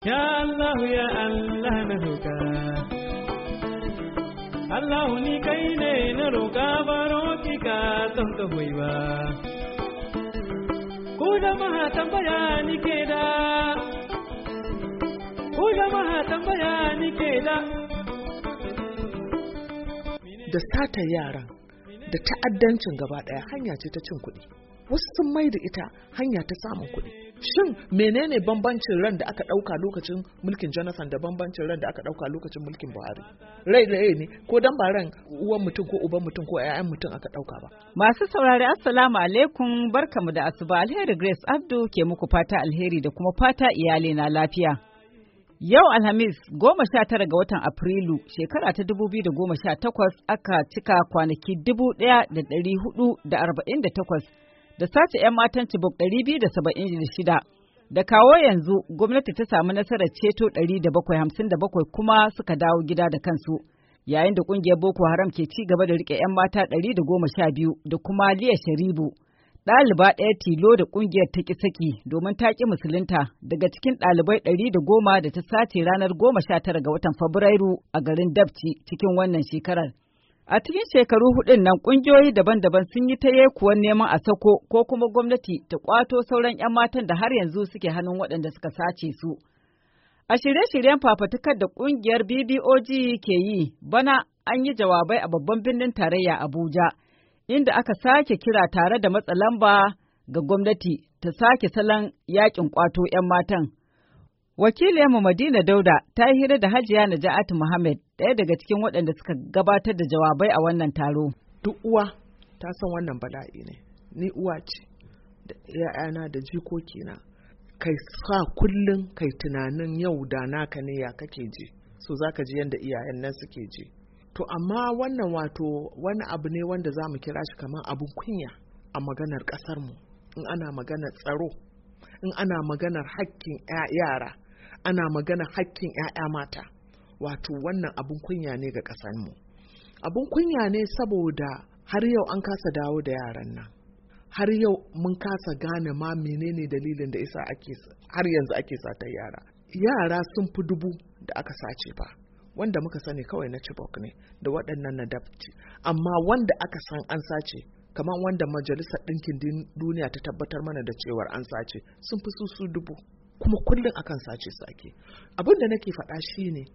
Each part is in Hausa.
Ya Allah ya Allah na roƙa, Allah ni kai ne na roƙa baro ki ka don ka hoyi ba. Ku jama'a tambaya ni ke da, ku jama'a tambaya ni ke da. Da sata yaran da ta'addancin gaba ɗaya hanya ce ta cin kuɗi. Wasu sun mai da ita hanya ta samun kuɗi. Shin menene bambancin ran da aka ɗauka lokacin mulkin Jonathan da bambancin ran da aka ɗauka lokacin mulkin Buhari? Rai ne ko dan ba ran uwan mutum ko uban mutum ko ƴaƴan mutum aka ɗauka ba. Masu saurari assalamu alaikum, barkamu da asuba. Alheri Grace Abdu ke muku fata alheri da kuma fata iyali na lafiya. Yau Alhamis 19 ga watan Afrilu shekara ta 2018 aka cika kwanaki 1448 da sace 'yan matan Chibok 276 da kawo yanzu gwamnati ta samu nasarar ceto 757 kuma suka dawo gida da kansu, yayin da kungiyar Boko Haram ke ci gaba da rike 'yan mata 112 da kuma Liya Sharibu, ɗaliba ɗaya tilo da kungiyar ta ki saki domin ta ki musulunta daga cikin ɗalibai 110 da ta sace ranar 19 ga watan Fabrairu a garin Dabci cikin wannan shekarar. A cikin shekaru hudun nan kungiyoyi daban-daban sun yi ta yekuwar neman a sako ko kuma gwamnati ta kwato sauran 'yan matan da har yanzu suke hannun waɗanda suka sace su. A shirye-shiryen fafatukar da kungiyar BBOG ke yi, bana an yi jawabai a babban birnin tarayya Abuja, inda aka sake kira tare da matsa lamba ga gwamnati ta sake salon yakin kwato 'yan matan. Wakiliyarmu Madina Dauda ta yi hira da Hajiya Naja'atu Muhammad, ɗaya daga cikin waɗanda suka gabatar da jawabai a wannan taro. Duk uwa ta san wannan bala'i ne, ni uwa ce da ‘ya'yana da jikokina. Kai sa kullum kai tunanin yau da naka ne ya kake ji, so za ka ji yadda iyayen nan suke ji. To amma wannan wani abu ne wanda za mu kira shi kamar abin kunya a maganar ƙasarmu, in ana maganar tsaro, in ana maganar hakkin yara, ana maganar hakkin 'ya'ya mata. Wannan abun kunya ne ga ƙasarmu. Abun kunya ne saboda har yau an kasa dawo da yaran nan. Har yau mun kasa gane ma menene dalilin da isa har yanzu ake satar yara. Yara sun fi 1000 da aka sace ba. Wanda muka sani kawai na Chibok ne da waɗannan na Dabci. Amma wanda aka san an sace, kamar wanda Majalisar Ɗinkin Duniya ta tabbatar mana da cewar an sace, sun fi su 1000. Kuma kullum akan sace su ake. Abin da nake faɗa shine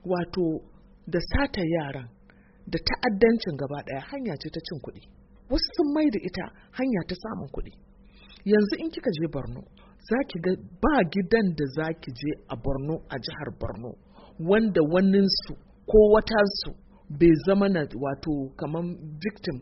da sata yaran da ta'addancin gaba ɗaya hanya ce ta cin kuɗi. Wasu sun mai da ita hanya ta samun kuɗi. Yanzu in kika je Borno, za ki ga ba gidan da za ki je a Borno, a jihar Borno, wanda waninsu ko watansu bai zama na kamar victim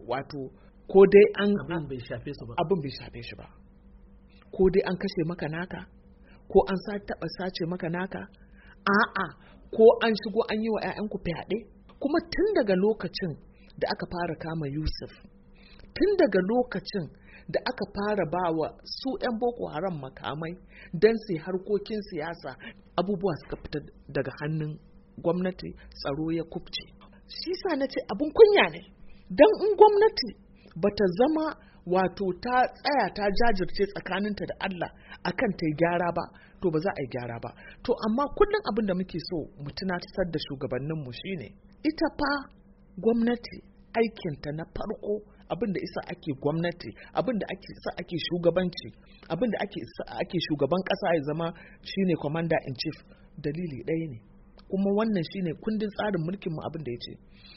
ko dai abin bai shafe shi ba. Ko dai an kashe maka naka, ko an taɓa sace maka naka, a'a ko an shigo an yi wa 'ya'yanku fyaɗe. Kuma tun daga lokacin da aka fara kama Yusuf, tun daga lokacin da aka fara bawa su 'yan Boko Haram makamai don su harkokin siyasa, abubuwa suka fita daga hannun gwamnati, tsaro ya kubce. Shi sa na ce abin kunya ne, don in gwamnati bata zama ta tsaya ta jajirce tsakaninta da Allah akan ta yi gyara ba, to ba za a yi gyara ba. To amma kullum abin da muke so mu tunatar da shugabanninmu shine ita fa gwamnati aikinta na farko, abin da isa ake gwamnati, abin da ake shugabanci, abin da ake shugaban ƙasa ya zama shine commander in chief, dalili ɗaya ne. Kuma wannan shine kundin tsarin mulkin mu abin da yace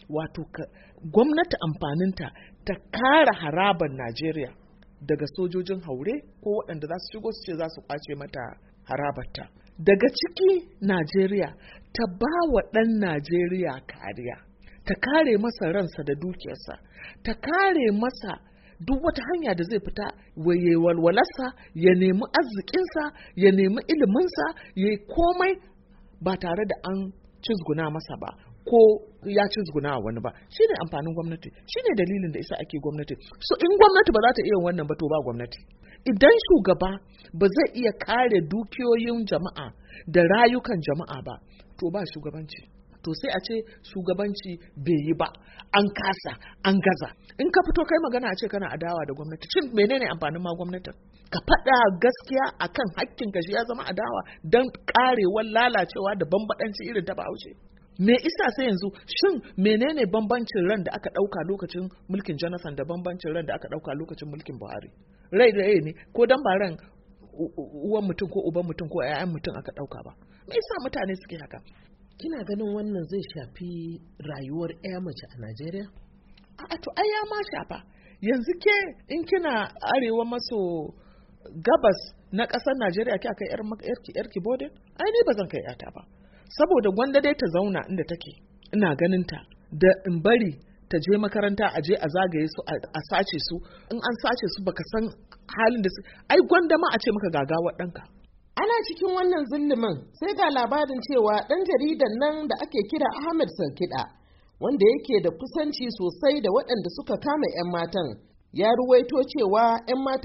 gwamnati amfaninta ta kare harabar Najeriya daga sojojin haure ko waɗanda za su shigo su ce za su kwace mata harabarta. Daga ciki Najeriya ta ba wa ɗan Najeriya kariya, ta kare masa ransa da dukiyarsa, ta kare masa duk wata hanya da zai fita waye walwalarsa, ya nemi arzikinsa, ya nemi iliminsa, ya yi komai ba tare da an cizguna masa ba ko ya cizguna wani ba. Shi ne amfanin gwamnati, shi ne dalilin da isa ake gwamnati. So in gwamnati ba za ta iya wannan ba, to ba gwamnati. Idan shugaba ba zai iya kare dukiyoyin jama'a da rayukan jama'a ba, to ba shugabanci. to sai a ce shugabanci bai yi ba, an kasa, an gaza. In ka fito kai magana a ce kana adawa da gwamnati, shin menene amfanin ma gwamnatin? Ka faɗa gaskiya akan hakkin ka shi ya zama adawa don karewar lalacewa da bambadanci irin ta Bahaushe. Me isa sai yanzu shin menene bambancin ran da aka ɗauka lokacin mulkin Jonathan da bambancin ran da aka ɗauka lokacin mulkin Buhari? Rai da rai ne, ko dan ba ran uwan mutum ko uban mutum ko 'ya'yan mutum aka ɗauka ba. Me yasa mutane suke haka? Kina ganin wannan zai shafi rayuwar 'ya mace a Najeriya? A to ai ya ma shafa. Yanzu ke in kina arewa maso gabas na ƙasar Najeriya ki aka yarki bodin? Ai ni ba zan kai 'yata ba. Saboda gwanda dai ta zauna inda take, ina ganin ta, da in bari ta je makaranta a je a zagaye su a sace su, in an sace su baka san halin da su, ai gwanda ma a ce maka gagawar ɗanka. Ana cikin wannan zillimin sai ga labarin cewa ɗan jaridan nan da ake kira Ahmed Sarkida, wanda yake da kusanci sosai da waɗanda suka kama 'yan matan, ya ruwaito cewa 'yan mata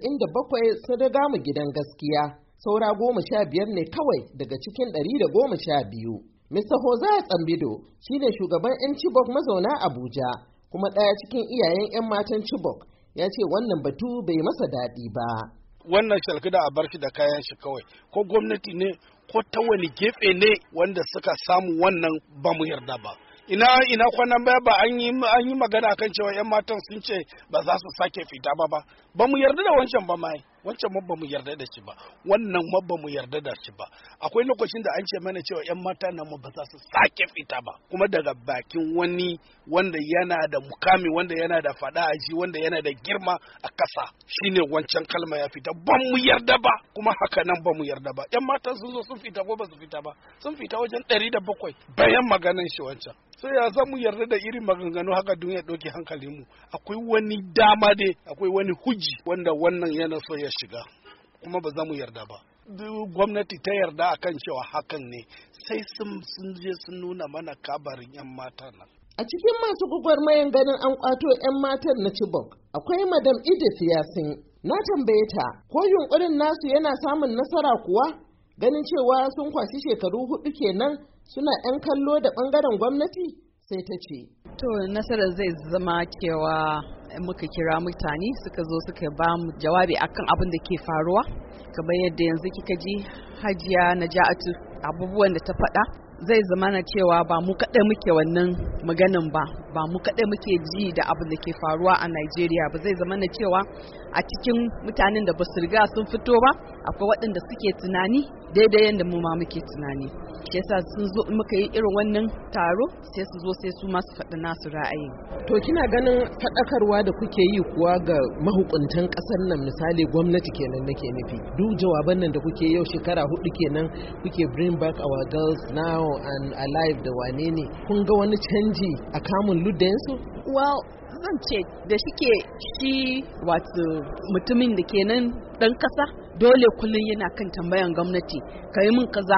97 sun riga mu gidan gaskiya. Saura 15 ne kawai daga cikin 112. Mr. Hosea Tsambido shine shugaban 'yan Chibok mazauna Abuja, kuma ɗaya cikin iyayen 'yan matan Chibok, ya ce wannan batu bai masa daɗi ba. Wannan Sarkida a bar shi da kayan shi kawai, ko gwamnati ne ko ta wani gefe ne wanda suka samu wannan ba mu yarda ba. Ina kwanan baya ba an yi magana kan cewa 'yan matan sun ce ba za su sake fita ba mu yarda da wancan ba mai. Wancan ma ba mu yarda da shi ba, wannan ma ba mu yarda da shi ba. Akwai lokacin da an ce mana cewa 'yan mata nan ba za su sake fita ba, kuma daga bakin wani wanda yana da mukami, wanda yana da fada a ji, wanda yana da girma a kasa, shine wancan kalma ya fita. Ba mu yarda ba, kuma haka nan ba mu yarda ba. 'Yan mata sun zo sun fita ko ba su fita ba, sun fita wajen 107 bayan maganan shi wancan. Sai ya za mu yarda da irin maganganu haka duniya ɗauki hankalinmu. Akwai wani dama dai, akwai wani hujji wanda wannan yana so ya shiga, kuma ba za mu yarda ba. Gwamnati ta yarda akan cewa hakan ne, sai sun je sun nuna mana kabarin 'yan mata nan. A cikin masu gwagwarmayan ganin an kwato 'yan matan na Chibok, akwai Madam Edith Yasin. Na tambaye ta ko yunkurin nasu yana samun nasara kuwa, ganin cewa sun kwashi shekaru 4 kenan suna 'yan kallo da ɓangaren gwamnati, sai ta ce. To nasarar zai zama cewa muka kira mutane suka zo suka ba mu jawabi akan abin da ke faruwa, kamar yadda yanzu kika ji Hajiya Naja'atu abubuwan da ta faɗa, zai zama na cewa ba mu kaɗai muke wannan maganin ba mu kaɗai muke ji da abin da ke faruwa a Najeriya ba, zai zama na cewa a cikin mutanen da ba su riga sun fito ba akwai waɗanda suke tunani daidai yadda mu ma muke tunani. Shi yasa sun zo muka yi irin wannan taro sai su zo sai su masu faɗi nasu ra'ayi. To kina ganin faɗakarwa da kuke yi kuwa ga mahukuntan ƙasar nan, misali gwamnati kenan nake nufi, duk jawaban nan da kuke yau shekara 4 kenan kuke bring back our girls now and alive da wane ne, kun ga wani canji a kamun luddayensu? Well, zan ce da shi wato mutumin da kenan dan kasa dole kullum yana kan tambayan gwamnati, kai mun kaza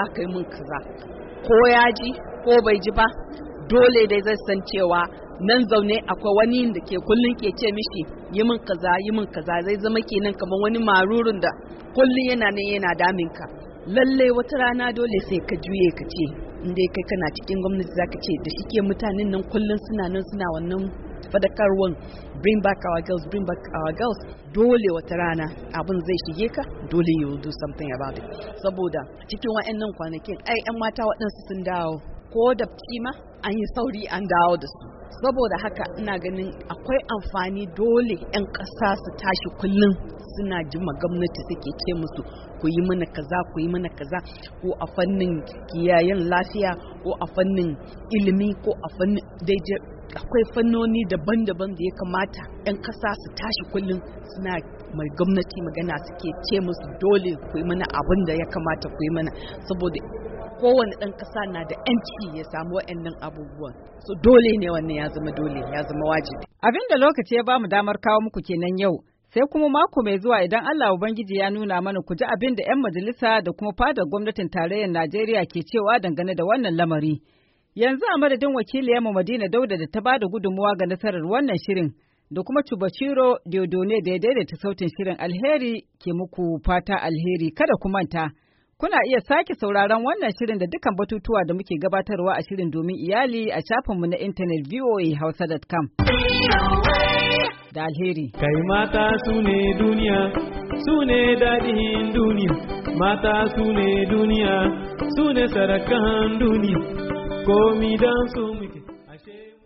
ko ya ji ko bai ji ba, dole dai zai san cewa nan zaune akwai wani da ke kullum ke ce mishi yi min kaza, zai zama kenan kamar wani marurun da kullum yana nan yana daminka. Lallai wata rana dole sai ka juye ka ce inda kai kana cikin gwamnati zaka ce da shike mutanen nan kullum suna wannan fadakarwan bring back our girls, dole wata rana abin zai shige ka, dole you will do something about it. Saboda cikin wa'annan kwanakin ai 'yan mata waɗansu sun dawo, ko da ma an yi sauri an dawo da su. Saboda haka ina ganin akwai amfani dole 'yan ƙasa su tashi kullum suna jima gwamnati suke ce musu ku yi mana kaza, ko a fannin kiyayen lafiya, ko a fannin ilimi, ko a fannin daidai. Akwai fannoni daban-daban da ya kamata 'yan ƙasa su tashi kullum suna mai gwamnati magana, suke ce musu dole ku yi mana abin da ya kamata ku yi mana, saboda kowane ɗan ƙasa na da 'yanci ya samu waɗannan abubuwan. So dole ne wannan ya zama wajibi. Abin da lokaci ya bamu damar kawo muku kenan yau. Sai kuma mako mai zuwa idan Allah Ubangiji ya nuna mana ku ji abin da 'yan majalisa da kuma fadar gwamnatin tarayyar Najeriya ke cewa dangane da wannan lamari. Yanzu a madadin wakiliyarmu Madina Dauda da ta ba da gudunmuwa ga nasarar wannan shirin da kuma Chubachiro Diodone da ya daidaita sautin shirin, alheri ke muku fata alheri. Kada ku manta, Kuna iya sake sauraron wannan shirin da dukkan batutuwa da muke gabatarwa a shirin domin iyali a shafinmu na intanet voahausa.com. Da alheri. Kai mata su ne duniya, su ne daɗin duniya, mata su ne duniya, su ne sarakan duniya, komi don su muke.